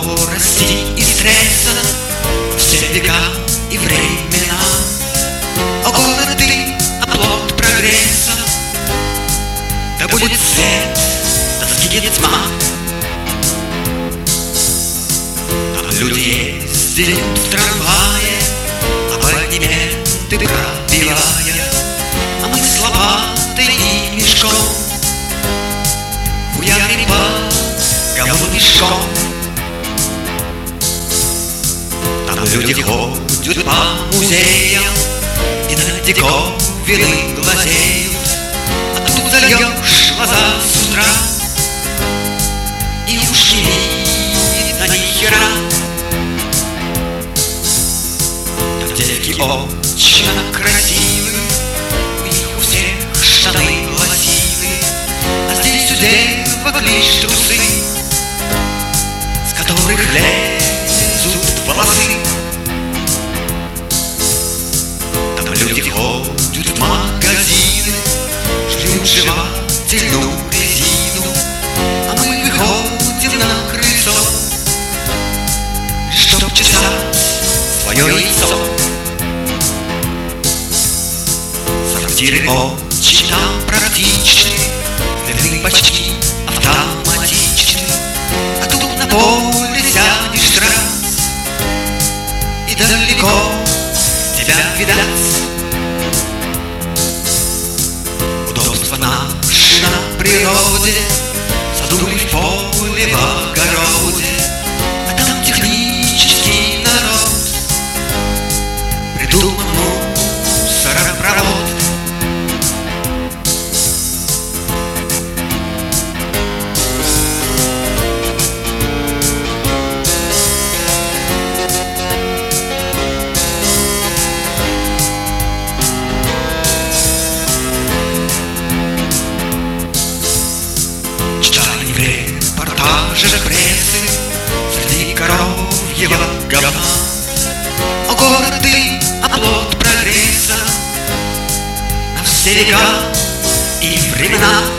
скорости и стресса, все века и времена. О, город ты, оплот прогресса, да будет свет, да сгинет тьма. Там люди ездят в трамвае, абонементы пробивая, а мы с лопатой и мешком буяним по голубешком. Там люди ходят по музеям и на диковины глазеют, а тут зальешь глаза с утра и уж не видно ни хера. Там девки очень красивые, у них у всех штаны лосины, а здесь у девок лишь трусы, с которых лезут волосы. Там люди ходят в магазины, жрут жевательную резину, а мы выходим на крыльцо, чтоб чесать свое яйцо. Сортиры очень нам практичны, дверные почти автоматичны, а тут на поле сядешь раз и далеко тебя видать. Удобство наше на природе, в саду и в поле, в огороде, а там технический народ придумал мусоропровод. Репортажи прессы среди коровьего говна. О, город ты, оплот прогресса, на все века и времена.